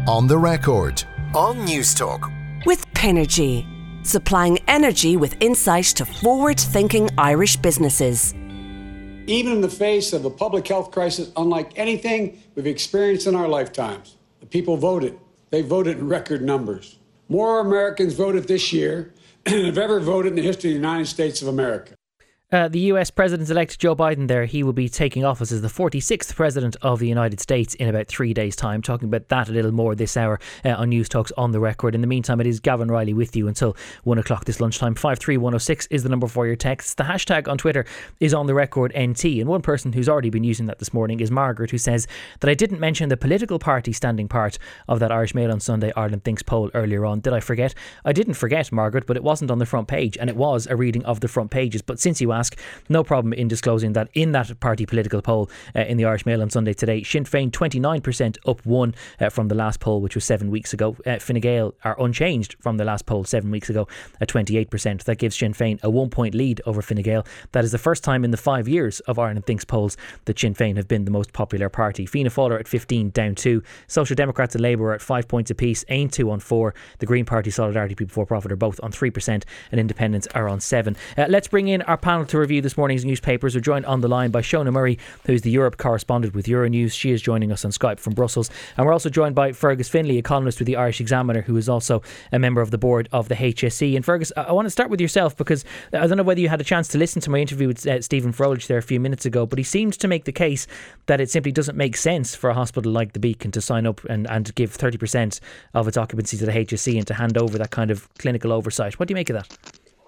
On the Record on News Talk with Pinergy, supplying energy with insight to forward-thinking Irish businesses. Even in the face of a public health crisis unlike anything we've experienced in our lifetimes, the people voted. They voted in record numbers. More Americans voted this year than have ever voted in the history of the United States of America. The US President-elect Joe Biden there, he will be taking office as the 46th President of the United States in about 3 days' time. Talking about that a little more this hour on News Talks On The Record. In the meantime, it is Gavin Riley with you until 1 o'clock this lunchtime. 53106 is the number for your texts. The hashtag on Twitter is On The Record NT. And one person who's already been using that this morning is Margaret, who says that I didn't mention the political party standing part of that Irish Mail on Sunday Ireland Thinks poll earlier on. Did I forget? I didn't forget, Margaret, but it wasn't on the front page, and it was a reading of the front pages. But since you ask, no problem in disclosing that in that party political poll in the Irish Mail on Sunday today, Sinn Féin 29% up 1 from the last poll, which was 7 weeks ago. Fine Gael are unchanged from the last poll 7 weeks ago at 28%. That gives Sinn Féin a 1 point lead over Fine Gael. That is the first time in the 5 years of Ireland Thinks polls that Sinn Féin have been the most popular party. Fianna Fáil are at 15, down 2. Social Democrats and Labour are at 5 points apiece. Ain 2 on 4. The Green Party, Solidarity People for Profit are both on 3%, and Independents are on 7. Let's bring in our panel to review this morning's newspapers. We're joined on the line by Shona Murray, who's the Europe correspondent with Euronews. She is joining us on Skype from Brussels. And we're also joined by Fergus Finlay, a columnist with the Irish Examiner, who is also a member of the board of the HSE. And Fergus, I want to start with yourself, because I don't know whether you had a chance to listen to my interview with Stephen Froelich there a few minutes ago, but he seems to make the case that it simply doesn't make sense for a hospital like the Beacon to sign up and give 30% of its occupancy to the HSE and to hand over that kind of clinical oversight. What do you make of that?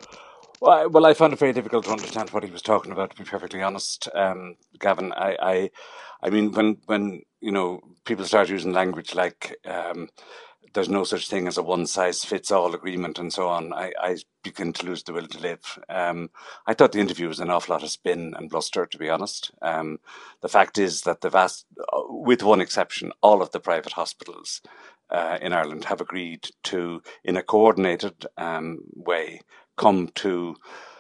Well, I found it very difficult to understand what he was talking about, to be perfectly honest, Gavin. I mean, when people start using language like there's no such thing as a one-size-fits-all agreement and so on, I begin to lose the will to live. I thought the interview was an awful lot of spin and bluster, to be honest. The fact is that the vast, with one exception, all of the private hospitals in Ireland have agreed to, in a coordinated way, come to,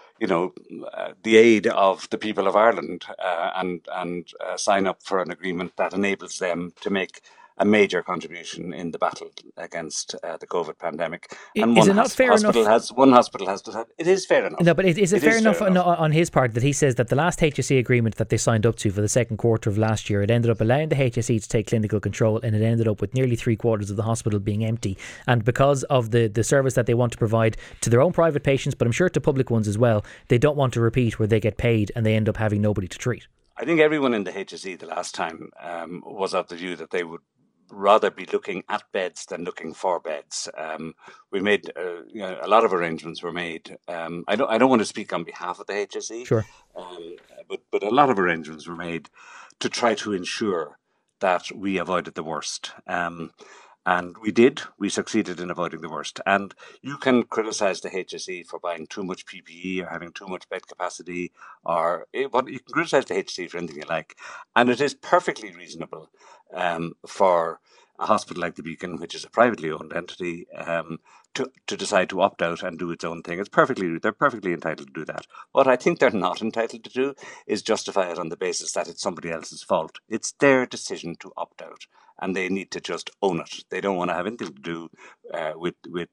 the aid of the people of Ireland and sign up for an agreement that enables them to make a major contribution in the battle against the COVID pandemic. And is it not fair enough? One hospital has decided. It is fair enough. No, but is it fair enough on his part that he says that the last HSE agreement that they signed up to for the second quarter of last year, it ended up allowing the HSE to take clinical control, and it ended up with nearly 3/4 of the hospital being empty. And because of the service that they want to provide to their own private patients, but I'm sure to public ones as well, they don't want to repeat where they get paid and they end up having nobody to treat. I think everyone in the HSE the last time was of the view that they would rather be looking at beds than looking for beds. We made a lot of arrangements were made. I don't want to speak on behalf of the HSE, sure, but a lot of arrangements were made to try to ensure that we avoided the worst. And we did. We succeeded in avoiding the worst. And you can criticise the HSE for buying too much PPE or having too much bed capacity, or you can criticise the HSE for anything you like. And it is perfectly reasonable for a hospital like the Beacon, which is a privately owned entity, to decide to opt out and do its own thing. They're perfectly entitled to do that. What I think they're not entitled to do is justify it on the basis that it's somebody else's fault. It's their decision to opt out, and they need to just own it. They don't want to have anything to do with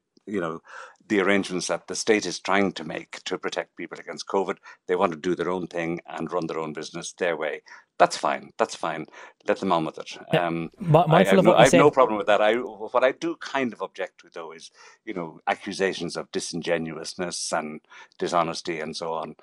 the arrangements that the state is trying to make to protect people against COVID. They want to do their own thing and run their own business their way. That's fine. Let them on with it. I have no problem with that. What I do kind of object to, though, is accusations of disingenuousness and dishonesty and so on.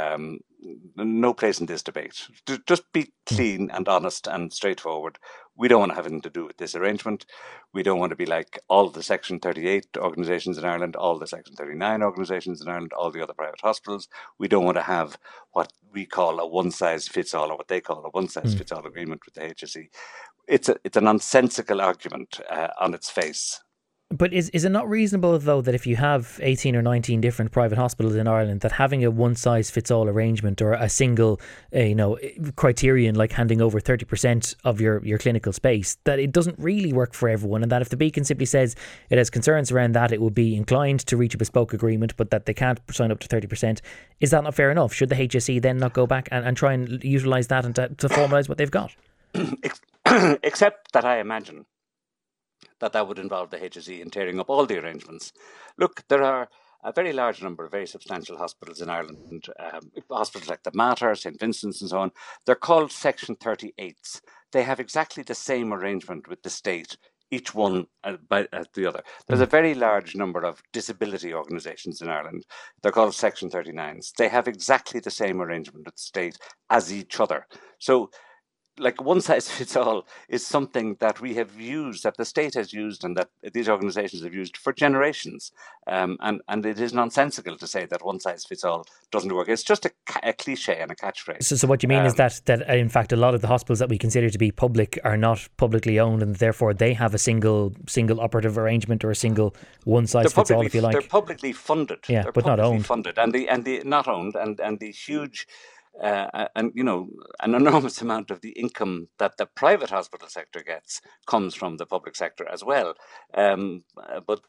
No place in this debate. Just be clean and honest and straightforward. We don't want to have anything to do with this arrangement. We don't want to be like all the Section 38 organisations in Ireland, all the Section 39 organisations in Ireland, all the other private hospitals. We don't want to have what we call a one-size-fits-all, or what they call a one-size-fits-all agreement with the HSE. It's a nonsensical argument on its face. But is it not reasonable, though, that if you have 18 or 19 different private hospitals in Ireland, that having a one-size-fits-all arrangement or a single criterion like handing over 30% of your clinical space, that it doesn't really work for everyone, and that if the Beacon simply says it has concerns around that, it will be inclined to reach a bespoke agreement, but that they can't sign up to 30%, is that not fair enough? Should the HSE then not go back and try and utilise that and to formalise what they've got? Except that I imagine that would involve the HSE in tearing up all the arrangements. Look, there are a very large number of very substantial hospitals in Ireland, hospitals like the Mater, St Vincent's and so on. They're called Section 38s. They have exactly the same arrangement with the state, each one by the other. There's a very large number of disability organisations in Ireland. They're called Section 39s. They have exactly the same arrangement with the state as each other. So, like, one size fits all is something that we have used, that the state has used, and that these organisations have used for generations. And it is nonsensical to say that one size fits all doesn't work. It's just a cliche and a catchphrase. So what you mean is that in fact a lot of the hospitals that we consider to be public are not publicly owned, and therefore they have a single operative arrangement, or a single one size fits all, if you like. They're publicly funded. Yeah, they're but not owned. Funded, and the not owned, and the huge. And an enormous amount of the income that the private hospital sector gets comes from the public sector as well. But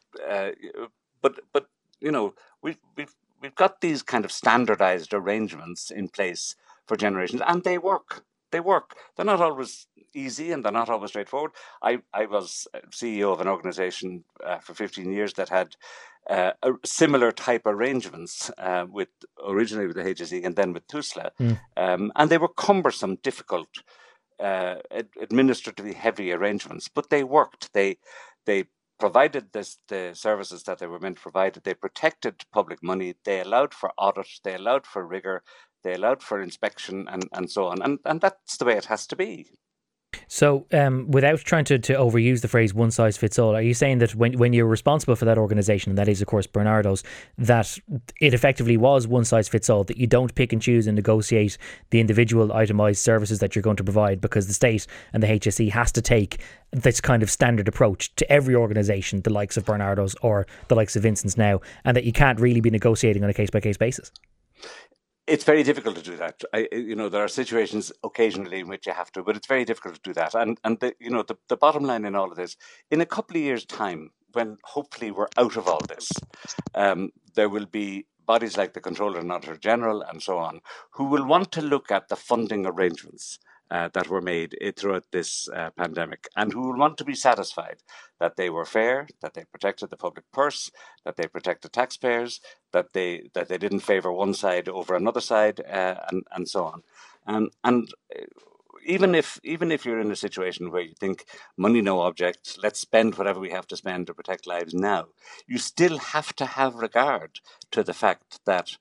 we've got these kind of standardized arrangements in place for generations, and they work. They work. They're not always easy, and they're not always straightforward. I was CEO of an organization for 15 years that had similar type arrangements originally with the HSE and then with TUSLA, and they were cumbersome, difficult, administratively heavy arrangements, but they worked. They provided the services that they were meant to provide. They protected public money. They allowed for audit. They allowed for rigour. They allowed for inspection and so on. And that's the way it has to be. So without trying to overuse the phrase one size fits all, are you saying that when you're responsible for that organisation, and that is of course Bernardo's, that it effectively was one size fits all, that you don't pick and choose and negotiate the individual itemised services that you're going to provide, because the state and the HSE has to take this kind of standard approach to every organisation, the likes of Bernardo's or the likes of Vincent's now, and that you can't really be negotiating on a case-by-case basis? It's very difficult to do that. There are situations occasionally in which you have to, but it's very difficult to do that. And the bottom line in all of this, in a couple of years' time, when hopefully we're out of all this, there will be bodies like the Controller and Auditor General and so on, who will want to look at the funding arrangements that were made throughout this pandemic, and who will want to be satisfied that they were fair, that they protected the public purse, that they protected taxpayers, that they didn't favour one side over another side, and so on. And even if you're in a situation where you think money no object, let's spend whatever we have to spend to protect lives now, you still have to have regard to the fact that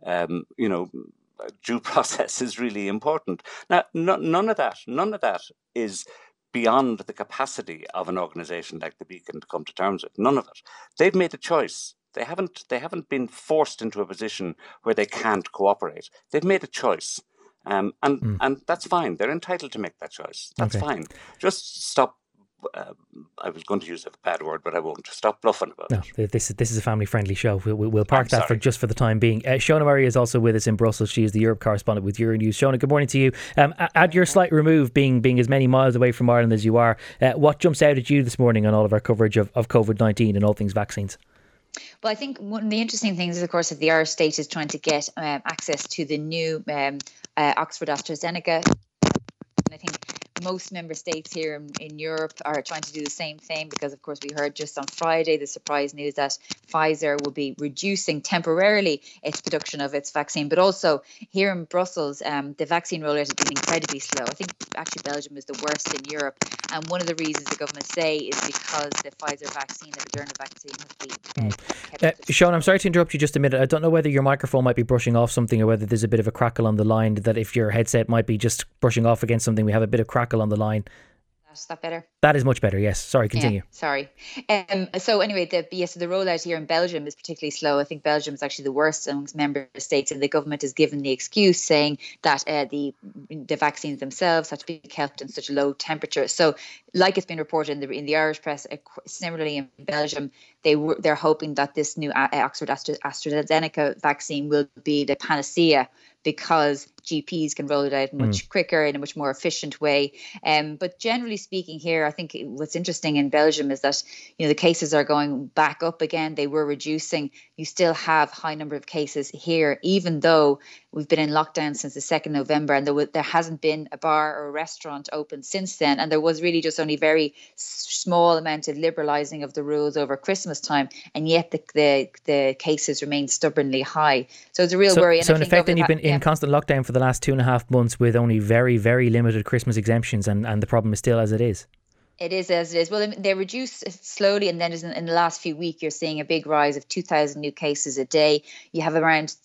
due process is really important. Now, none of that is beyond the capacity of an organisation like the Beacon to come to terms with. None of it. They've made a choice. They haven't been forced into a position where they can't cooperate. They've made a choice, and that's fine. They're entitled to make that choice. That's fine. Just stop. I was going to use a bad word, but I won't. Stop bluffing about it. This is a family-friendly show. We'll park that for the time being. Shona Murray is also with us in Brussels. She is the Europe correspondent with Euronews. Shona, good morning to you. At your slight remove, being as many miles away from Ireland as you are, what jumps out at you this morning on all of our coverage of COVID-19 and all things vaccines? Well, I think one of the interesting things is, of course, that the Irish state is trying to get access to the new Oxford AstraZeneca. And I think most member states here in Europe are trying to do the same thing, because, of course, we heard just on Friday the surprise news that Pfizer will be reducing temporarily its production of its vaccine. But also here in Brussels, the vaccine rollout has been incredibly slow. I think actually Belgium is the worst in Europe. And one of the reasons the government say is because the Pfizer vaccine, the Moderna vaccine, has been Sean, I'm sorry to interrupt you just a minute. I don't know whether your microphone might be brushing off something, or whether there's a bit of a crackle on the line, that if your headset might be just brushing off against something, we have a bit of crackle on the line. Is that better? That is much better, yes. Sorry, continue. Yeah, sorry. So anyway, the rollout here in Belgium is particularly slow. I think Belgium is actually the worst amongst member states, and the government has given the excuse saying that the vaccines themselves have to be kept in such a low temperature. So, like it's been reported in the Irish press, similarly in Belgium, they're hoping that this new Oxford AstraZeneca vaccine will be the panacea, because GPs can roll it out much quicker in a much more efficient way. But generally speaking here, I think what's interesting in Belgium is that, the cases are going back up again. They were reducing. You still have high number of cases here, even though we've been in lockdown since the 2nd November, and there hasn't been a bar or a restaurant open since then. And there was really just only very small amount of liberalising of the rules over Christmas time, and yet the cases remain stubbornly high. So it's a real worry. And so in effect, then you've been in constant lockdown for the last 2.5 months with only very, very limited Christmas exemptions, and the problem is still as it is. It is as it is. Well, they reduce slowly, and then in the last few weeks, you're seeing a big rise of 2,000 new cases a day. You have around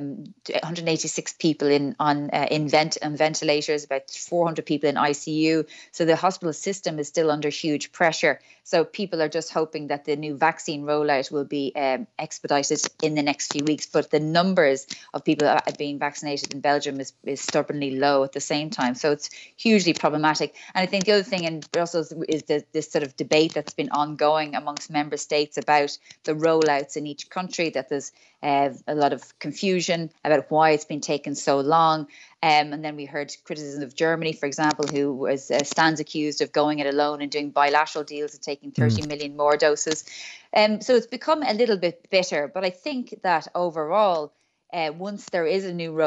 186 people on ventilators, about 400 people in ICU. So the hospital system is still under huge pressure. So people are just hoping that the new vaccine rollout will be expedited in the next few weeks. But the numbers of people being vaccinated in Belgium is stubbornly low at the same time. So it's hugely problematic. And I think the other thing in Brussels is this sort of debate that's been ongoing amongst member states about the rollouts in each country, that there's a lot of confusion about why it's been taken so long. And then we heard criticism of Germany, for example, who stands accused of going it alone and doing bilateral deals and taking 30 million more doses. So it's become a little bit bitter. But I think that overall, once there is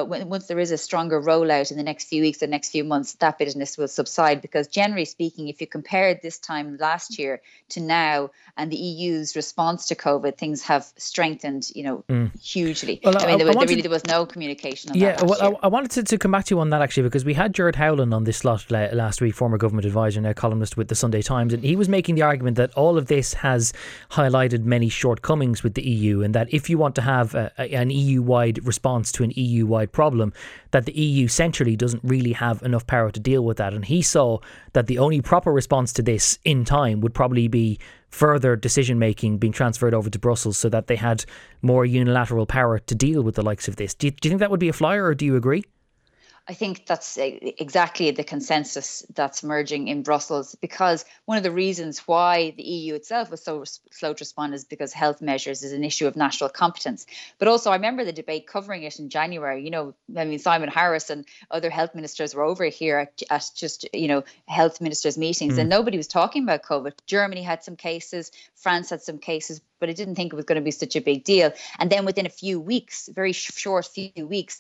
a stronger rollout in the next few weeks, the next few months, that bitterness will subside. Because generally speaking, if you compare this time last year to now and the EU's response to COVID, things have strengthened, hugely. Well, there was no communication on that last year. I wanted to come back to you on that actually, because we had Gerard Howland on this slot last week, former government advisor, now columnist with the Sunday Times, and he was making the argument that all of this has highlighted many shortcomings with the EU, and that if you want to have an EU-wide response to an EU-wide problem, that the EU centrally doesn't really have enough power to deal with that. And he saw that the only proper response to this in time would probably be further decision making being transferred over to Brussels so that they had more unilateral power to deal with the likes of this. Do you think that would be a flyer, or do you agree? I think that's exactly the consensus that's emerging in Brussels, because one of the reasons why the EU itself was so slow to respond is because health measures is an issue of national competence. But also, I remember the debate covering it in January. Simon Harris and other health ministers were over here at just health ministers' meetings, and nobody was talking about COVID. Germany had some cases, France had some cases, but I didn't think it was going to be such a big deal. And then within a few weeks, very short few weeks,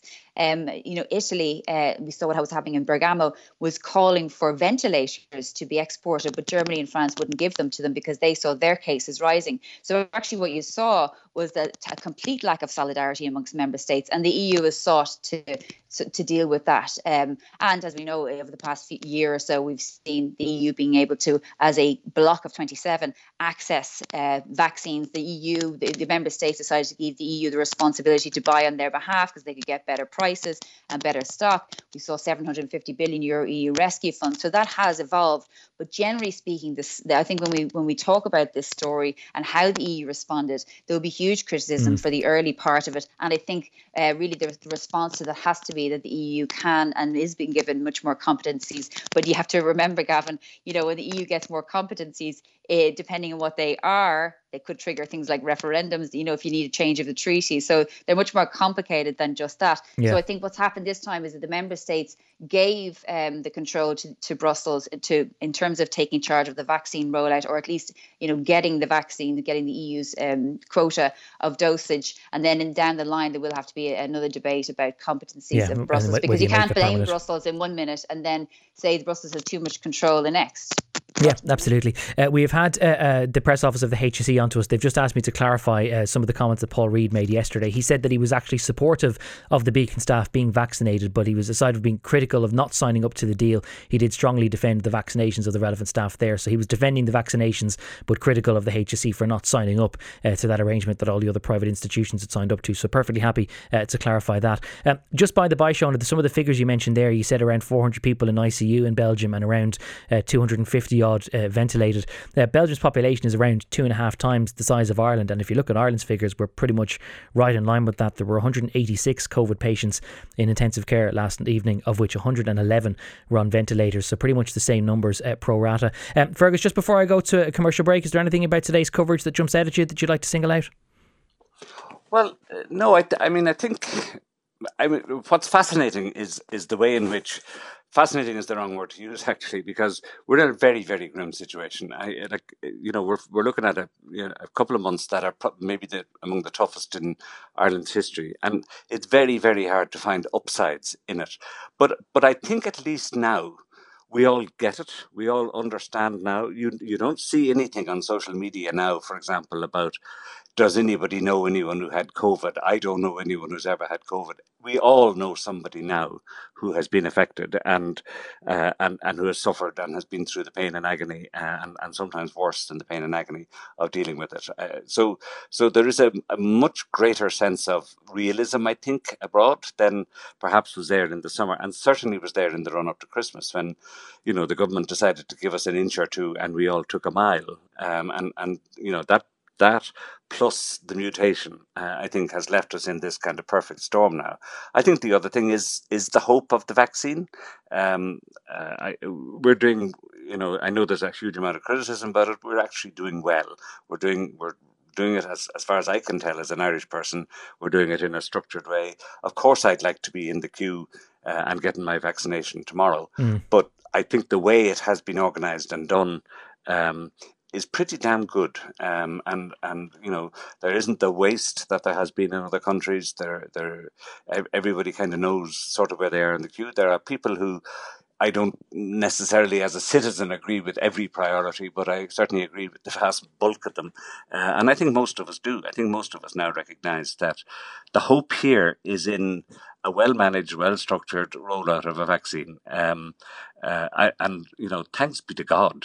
Italy, we saw what was happening in Bergamo, was calling for ventilators to be exported, but Germany and France wouldn't give them to them because they saw their cases rising. So actually what you saw was that a complete lack of solidarity amongst member states, and the EU has sought to deal with that. And as we know, over the past year or so, we've seen the EU being able to, as a bloc of 27, access vaccines. The EU, the member states decided to give the EU the responsibility to buy on their behalf because they could get better prices and better stock. We saw €750 billion EU rescue fund. So that has evolved. But generally speaking, I think when we talk about this story and how the EU responded, there will be huge criticism for the early part of it. And I think really the response to that has to be that the EU can and is being given much more competencies. But you have to remember, Gavin, when the EU gets more competencies, depending on what they are, they could trigger things like referendums, if you need a change of the treaty. So they're much more complicated than just that. Yeah. So I think what's happened this time is that the member states gave the control to Brussels in terms of taking charge of the vaccine rollout, or at least, getting the vaccine, getting the EU's quota of dosage. And then down the line, there will have to be another debate about competencies of Brussels, because you can't blame Brussels in 1 minute and then say Brussels has too much control the next. Yeah, absolutely. We have had the press office of the HSE onto us. They've just asked me to clarify some of the comments that Paul Reid made yesterday. He said that he was actually supportive of the Beacon staff being vaccinated, but he was aside of being critical of not signing up to the deal, he did strongly defend the vaccinations of the relevant staff there. So he was defending the vaccinations, but critical of the HSE for not signing up to that arrangement that all the other private institutions had signed up to. So perfectly happy to clarify that. Just by the by, Sean, some of the figures you mentioned there, you said around 400 people in ICU in Belgium and around 250 odd ventilated. Belgium's population is around 2.5 times the size of Ireland, and if you look at Ireland's figures, we're pretty much right in line with that. There were 186 COVID patients in intensive care last evening, of which 111 were on ventilators, so pretty much the same numbers pro rata. Fergus, just before I go to a commercial break, is there anything about today's coverage that jumps out at you that you'd like to single out? Well, no, I think I mean, what's fascinating is the way in which fascinating is the wrong word to use, actually, because we're in a very, very grim situation. We're looking at a couple of months that are maybe among the toughest in Ireland's history, and it's very, very hard to find upsides in it. But I think at least now we all get it. We all understand now. You don't see anything on social media now, for example, about does anybody know anyone who had COVID? I don't know anyone who's ever had COVID. We all know somebody now who has been affected and who has suffered and has been through the pain and agony and sometimes worse than the pain and agony of dealing with it. So there is a much greater sense of realism, I think, abroad than perhaps was there in the summer, and certainly was there in the run up to Christmas when, the government decided to give us an inch or two and we all took a mile. That plus the mutation, I think, has left us in this kind of perfect storm now. I think the other thing is the hope of the vaccine. We're doing, I know there's a huge amount of criticism about it. We're actually doing well. We're doing it as far as I can tell as an Irish person. We're doing it in a structured way. Of course, I'd like to be in the queue and getting my vaccination tomorrow. But I think the way it has been organised and done is pretty damn good, and there isn't the waste that there has been in other countries. Everybody kind of knows sort of where they are in the queue. There are people who I don't necessarily, as a citizen, agree with every priority, but I certainly agree with the vast bulk of them, and I think most of us do. I think most of us now recognise that the hope here is in a well-managed, well-structured rollout of a vaccine. Thanks be to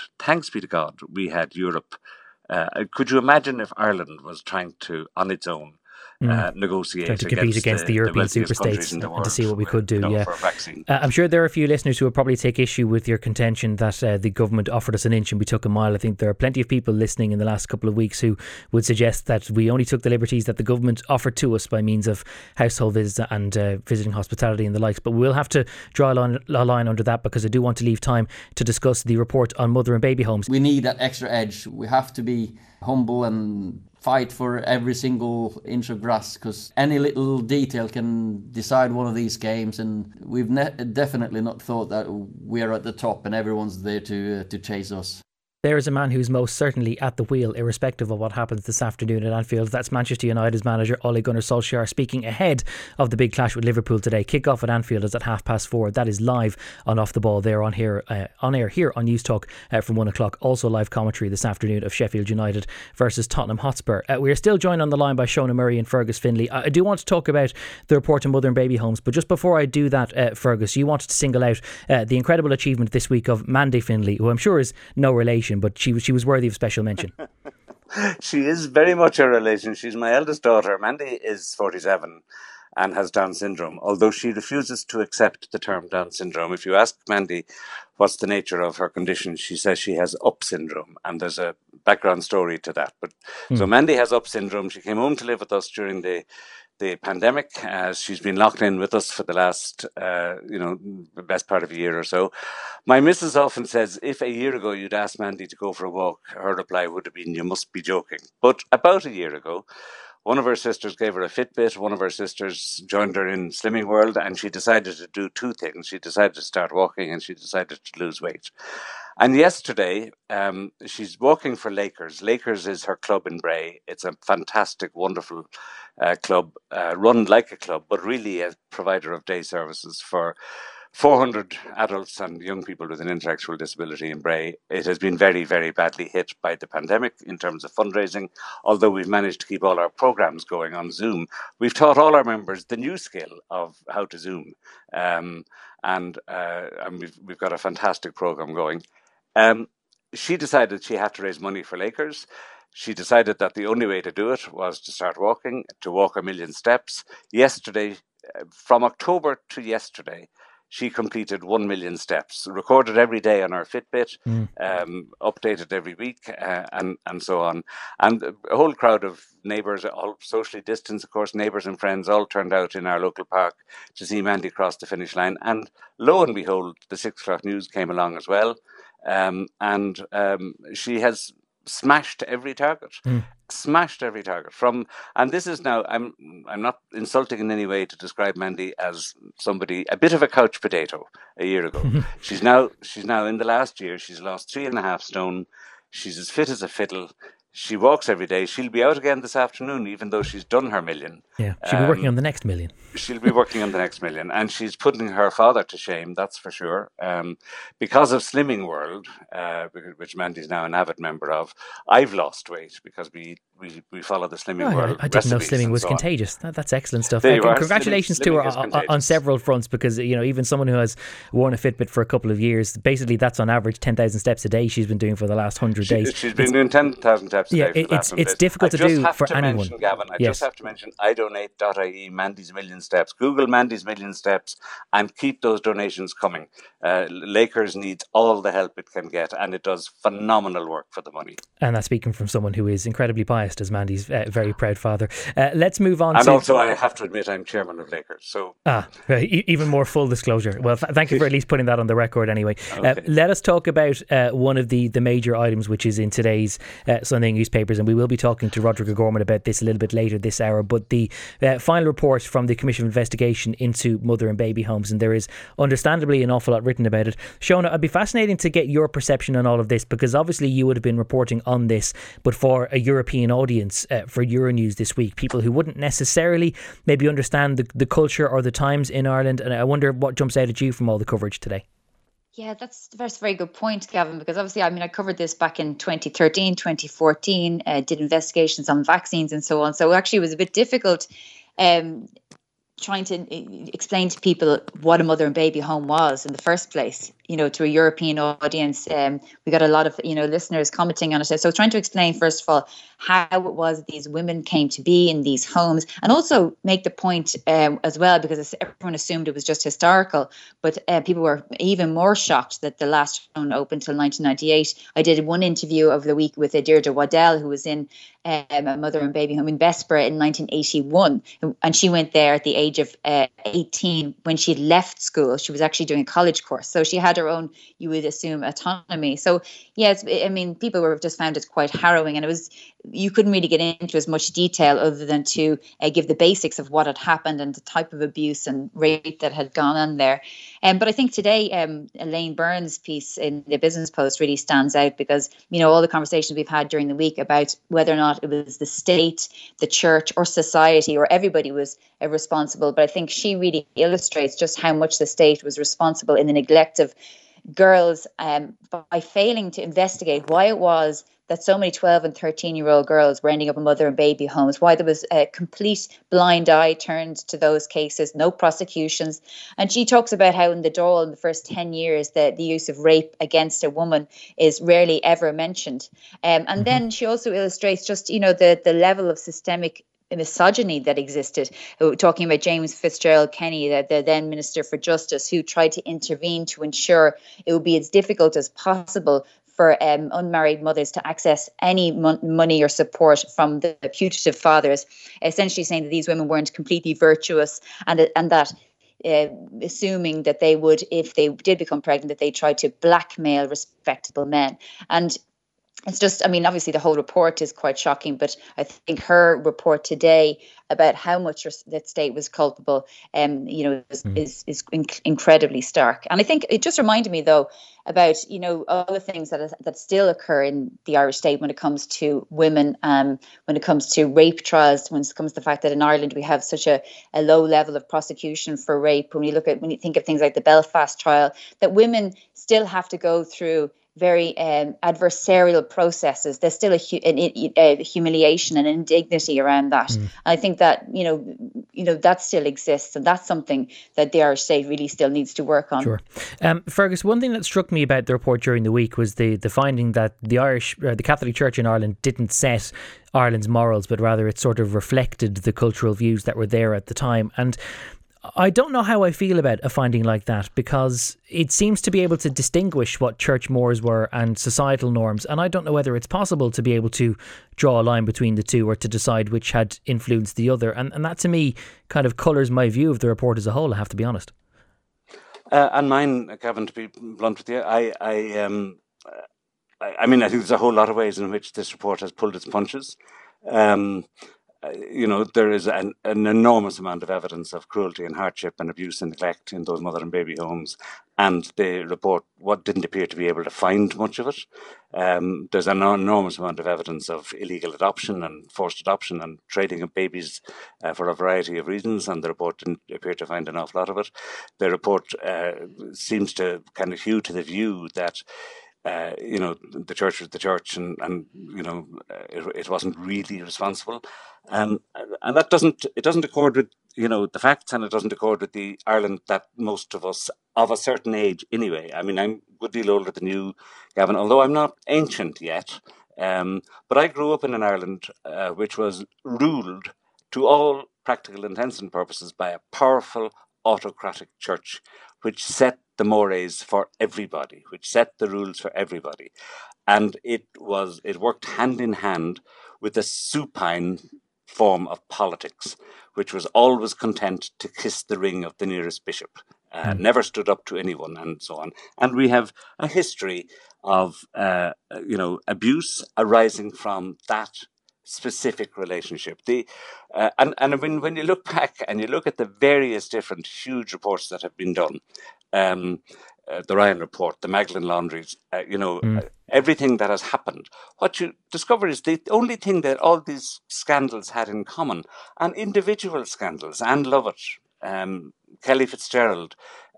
God, we had Europe. Could you imagine if Ireland was trying to, on its own, negotiate trying to compete against the European superstates and to see what we could do. For a vaccine. I'm sure there are a few listeners who will probably take issue with your contention that the government offered us an inch and we took a mile. I think there are plenty of people listening in the last couple of weeks who would suggest that we only took the liberties that the government offered to us by means of household visits and visiting hospitality and the likes. But we'll have to draw a line under that, because I do want to leave time to discuss the report on mother and baby homes. We need that extra edge. We have to be humble and fight for every single inch of grass, because any little detail can decide one of these games, and we've definitely not thought that we are at the top and everyone's there to chase us. There is a man who's most certainly at the wheel, irrespective of what happens this afternoon at Anfield. That's Manchester United's manager Ole Gunnar Solskjaer, speaking ahead of the big clash with Liverpool today. Kick-off at Anfield is at 4:30. That is live on Off the Ball there on air here on News Talk from 1 o'clock. Also live commentary this afternoon of Sheffield United versus Tottenham Hotspur. We are still joined on the line by Shona Murray and Fergus Finlay. I do want to talk about the report on mother and baby homes, but just before I do that, Fergus, you wanted to single out the incredible achievement this week of Mandy Finlay, who I'm sure is no relation, but she was worthy of special mention. She is very much a relation. She's my eldest daughter. Mandy is 47 and has Down syndrome, although she refuses to accept the term Down syndrome. If you ask Mandy what's the nature of her condition, she says she has UP syndrome, and there's a background story to that. So Mandy has UP syndrome. She came home to live with us during the pandemic. She's been locked in with us for the last, the best part of a year or so. My missus often says, if a year ago you'd asked Mandy to go for a walk, her reply would have been, you must be joking. But about a year ago, one of her sisters gave her a Fitbit. One of her sisters joined her in Slimming World, and she decided to do two things. She decided to start walking, and she decided to lose weight. And yesterday, she's walking for Lakers. Lakers is her club in Bray. It's a fantastic, wonderful club, run like a club, but really a provider of day services for 400 adults and young people with an intellectual disability in Bray. It has been very, very badly hit by the pandemic in terms of fundraising. Although we've managed to keep all our programs going on Zoom, we've taught all our members the new skill of how to Zoom. And we've got a fantastic program going. She decided she had to raise money for Lakers. She decided that the only way to do it was to start walking, to walk 1 million steps. Yesterday, from October to yesterday, she completed 1 million steps, recorded every day on her Fitbit, updated every week, and so on. And a whole crowd of neighbours, all socially distanced, of course, neighbours and friends, all turned out in our local park to see Mandy cross the finish line. And lo and behold, the 6 o'clock news came along as well. She has smashed every target. Smashed every target and this is now, I'm not insulting in any way to describe Mandy as somebody, a bit of a couch potato a year ago. She's now in the last year, she's lost 3.5 stone. She's as fit as a fiddle. She walks every day. She'll be out again this afternoon, even though she's done her million. Yeah, she'll be working on the next million. She'll be working on the next million. And she's putting her father to shame, that's for sure. Because of Slimming World, which Mandy's now an avid member of, I've lost weight because we follow the Slimming World. I didn't know Slimming was contagious. That's excellent stuff. Congratulations to her on several fronts, because even someone who has worn a Fitbit for a couple of years, basically that's on average 10,000 steps a day she's been doing for the last 100 days. She's been doing 10,000 steps a day for the last 100 days. It's difficult to do for anyone. Gavin, I just have to mention idonate.ie, Mandy's Million Steps. Google Mandy's Million Steps and keep those donations coming. Lakers needs all the help it can get, and it does phenomenal work for the money. And that's speaking from someone who is incredibly biased as Mandy's very proud father. Let's move on. And also, I have to admit, I'm chairman of Lakers. So even more full disclosure. Well, thank you for at least putting that on the record anyway. Okay. Let us talk about one of the major items, which is in today's Sunday newspapers, and we will be talking to Roderick O'Gorman about this a little bit later this hour, but the final report from the Commission of Investigation into mother and baby homes, and there is understandably an awful lot written about it. Shona, I'd be fascinating to get your perception on all of this, because obviously you would have been reporting on this, but for a European audience, for Euronews this week, people who wouldn't necessarily maybe understand the culture or the times in Ireland, and I wonder what jumps out at you from all the coverage today. Yeah, that's a very good point, Gavin, because obviously, I covered this back in 2013, 2014, did investigations on vaccines and so on. So actually it was a bit difficult trying to explain to people what a mother and baby home was in the first place, to a European audience. We got a lot of, listeners commenting on it. So trying to explain, first of all, how it was these women came to be in these homes, and also make the point as well, because everyone assumed it was just historical, but people were even more shocked that the last one opened till 1998. I did one interview over the week with Deirdre Waddell, who was in a mother and baby home in Bessborough in 1981, and she went there at the age of 18 when she left school. She was actually doing a college course, so she had her own, you would assume, autonomy. So yes, people were just found it quite harrowing, and you couldn't really get into as much detail other than to give the basics of what had happened and the type of abuse and rape that had gone on there. But I think today Elaine Byrne's piece in the Business Post really stands out, because all the conversations we've had during the week about whether or not it was the state, the church or society or everybody was responsible. But I think she really illustrates just how much the state was responsible in the neglect of girls by failing to investigate why it was that so many 12 and 13-year-old girls were ending up in mother and baby homes, why there was a complete blind eye turned to those cases, no prosecutions. And she talks about how in the Dáil, in the first 10 years, the use of rape against a woman is rarely ever mentioned. And then she also illustrates just, the level of systemic misogyny that existed, talking about James Fitzgerald Kenny, the then Minister for Justice, who tried to intervene to ensure it would be as difficult as possible for unmarried mothers to access any money or support from the putative fathers, essentially saying that these women weren't completely virtuous, and that assuming that they would, if they did become pregnant, that they tried to blackmail respectable men. And it's just, obviously the whole report is quite shocking, but I think her report today about how much that state was culpable, is incredibly stark. And I think it just reminded me, though, about, other things that still occur in the Irish state when it comes to women, when it comes to rape trials, when it comes to the fact that in Ireland we have such a low level of prosecution for rape. When you think of things like the Belfast trial, that women still have to go through very adversarial processes. There's still a humiliation and indignity around that. And I think that that still exists, and that's something that the Irish state really still needs to work on. Sure. Fergus, one thing that struck me about the report during the week was the finding that the Catholic Church in Ireland didn't set Ireland's morals, but rather it sort of reflected the cultural views that were there at the time. And I don't know how I feel about a finding like that, because it seems to be able to distinguish what church mores were and societal norms, and I don't know whether it's possible to be able to draw a line between the two or to decide which had influenced the other, and that to me kind of colours my view of the report as a whole, I have to be honest. And mine, Gavin, to be blunt with you, I mean, I think there's a whole lot of ways in which this report has pulled its punches. There is an enormous amount of evidence of cruelty and hardship and abuse and neglect in those mother and baby homes, and the report didn't appear to be able to find much of it. There's an enormous amount of evidence of illegal adoption and forced adoption and trading of babies for a variety of reasons, and the report didn't appear to find an awful lot of it. The report seems to kind of hew to the view that the church was the church, and it wasn't really responsible, and that doesn't accord with the facts, and it doesn't accord with the Ireland that most of us of a certain age anyway. I mean, I'm a good deal older than you, Gavin, although I'm not ancient yet. But I grew up in an Ireland which was ruled, to all practical intents and purposes, by a powerful autocratic church, which set the mores for everybody, which set the rules for everybody. And it worked hand in hand with a supine form of politics, which was always content to kiss the ring of the nearest bishop, never stood up to anyone, and so on. And we have a history of abuse arising from that specific relationship. When you look back and you look at the various different huge reports that have been done, the Ryan report, the Magdalen laundries, everything that has happened, what you discover is the only thing that all these scandals had in common, and individual scandals, Anne Lovett, Kelly Fitzgerald,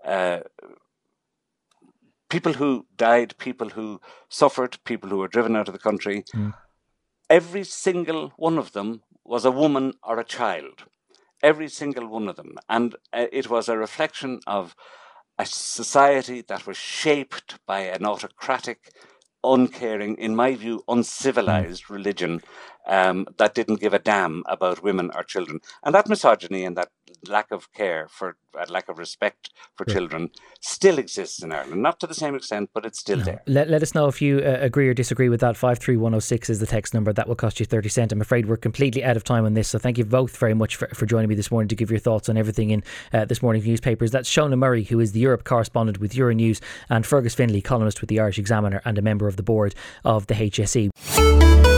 people who died, people who suffered, people who were driven out of the country. Every single one of them was a woman or a child. Every single one of them. And it was a reflection of a society that was shaped by an autocratic, uncaring, in my view, uncivilized religion that didn't give a damn about women or children. And that misogyny and that lack of care for, lack of respect for children still exists in Ireland. Not to the same extent, but it's still there. Let us know if you agree or disagree with that. 53106 is the text number. That will cost you 30 cents. I'm afraid we're completely out of time on this, so thank you both very much for joining me this morning to give your thoughts on everything in this morning's newspapers. That's Shona Murray, who is the Europe correspondent with Euronews, and Fergus Finlay, columnist with the Irish Examiner and a member of the board of the HSE.